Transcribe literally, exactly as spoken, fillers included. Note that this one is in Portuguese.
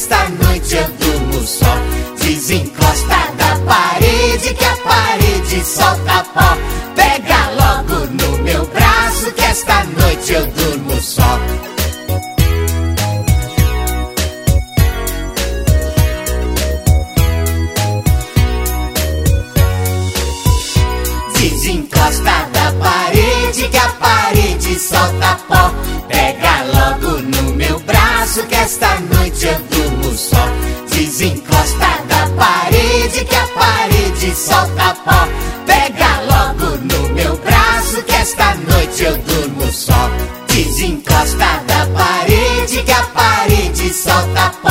esta noite eu durmo só. Desencosta da parede que a parede solta pó. Pega logo no meu braço que esta noite eu durmo só. Desencosta da parede que a parede solta pó. Pega logo no meu braço que esta noite eu durmo só. Desencosta da parede que a parede solta pó. Pega logo no meu braço que esta noite eu durmo só. Desencosta da parede que a parede solta pó.